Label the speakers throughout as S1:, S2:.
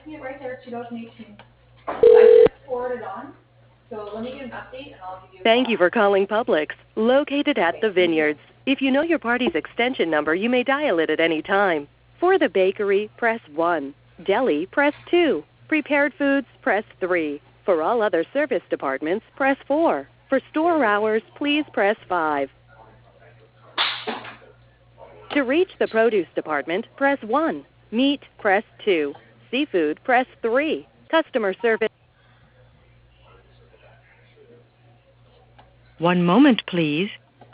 S1: Thank you for calling Publix, located at the Vineyards. If you know your party's extension number, you may dial it at any time. For the bakery, press 1. Deli, press 2. Prepared foods, press 3. For all other service departments, press 4. For store hours, please press 5. To reach the produce department, press 1. Meat, press 2. Seafood, press 3. Customer service.
S2: One moment, please.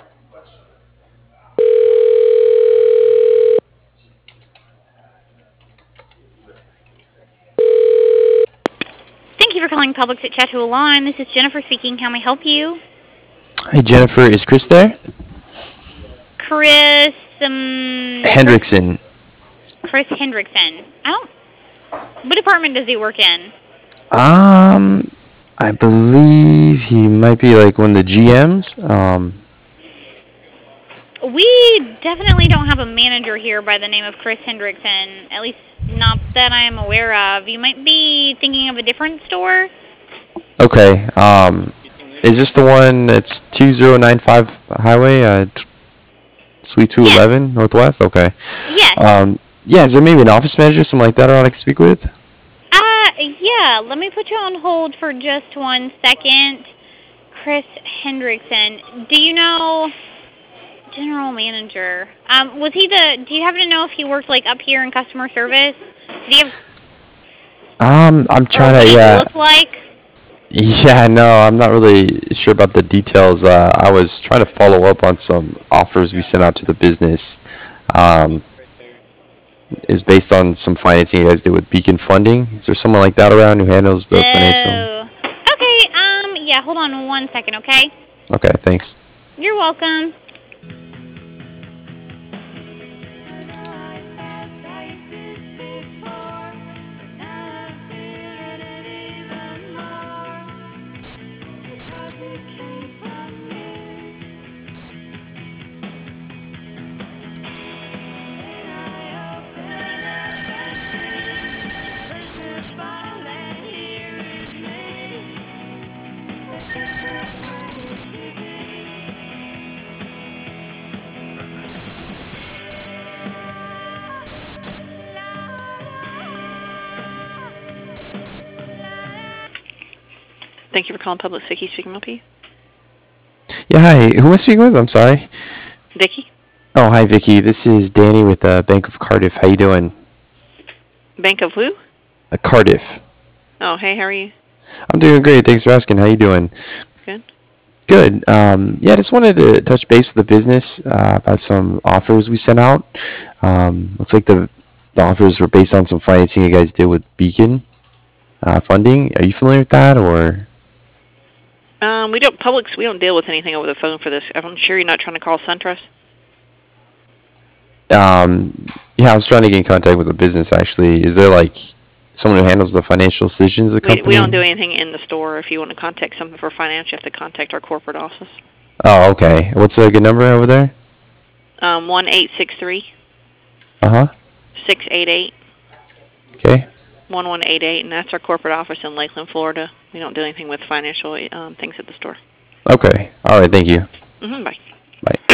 S3: Thank you for calling Publix at Chateau Lawn. This is Jennifer speaking. How may I help you?
S4: Hey, Jennifer, is Chris there?
S3: Chris,
S4: Hendrickson.
S3: Chris Hendrickson. What department does he work in?
S4: I believe he might be like one of the GMs.
S3: We definitely don't have a manager here by the name of Chris Hendrickson, at least not that I am aware of. You might be thinking of a different store.
S4: Okay. Is this the one that's 2095 Highway, Suite 211 Northwest? Okay.
S3: Yes.
S4: Yeah, is there maybe an office manager, something like that I could speak with?
S3: Yeah, let me put you on hold for just 1 second. Chris Hendrickson. Do you know general manager? Do you happen to know if he worked like up here in customer service? Do you have
S4: I'm trying to, yeah.
S3: Look like?
S4: Yeah, no, I'm not really sure about the details. I was trying to follow up on some offers we sent out to the business. Is based on some financing you guys did with Beacon Funding. Is there someone like that around who handles the financial?
S3: Okay, yeah, hold on 1 second, okay?
S4: Okay, thanks.
S3: You're welcome.
S5: Thank you for calling Publix. Vicky speaking with you.
S4: Yeah, hi. Who am I speaking with? I'm sorry.
S5: Vicky?
S4: Oh, hi, Vicky. This is Danny with Bank of Cardiff. How you doing?
S5: Bank of who?
S4: Cardiff.
S5: Oh, hey, how are you?
S4: I'm doing great. Thanks for asking. How you doing?
S5: Good.
S4: Good. Yeah, I just wanted to touch base with the business about some offers we sent out. Looks like the offers were based on some financing you guys did with Beacon Funding. Are you familiar with that, or?
S5: We don't deal with anything over the phone for this. I'm sure you're not trying to call SunTrust.
S4: Yeah, I was trying to get in contact with the business, actually. Is there, like, someone who handles the financial decisions of the company?
S5: We don't do anything in the store. If you want to contact something for finance, you have to contact our corporate office.
S4: Oh, okay. What's a good number over there?
S5: 1-863.
S4: Uh-huh.
S5: 688.
S4: Okay.
S5: 1188, and that's our corporate office in Lakeland, Florida. We don't do anything with financial things at the store.
S4: Okay. All right, thank you.
S5: Bye.
S4: Bye.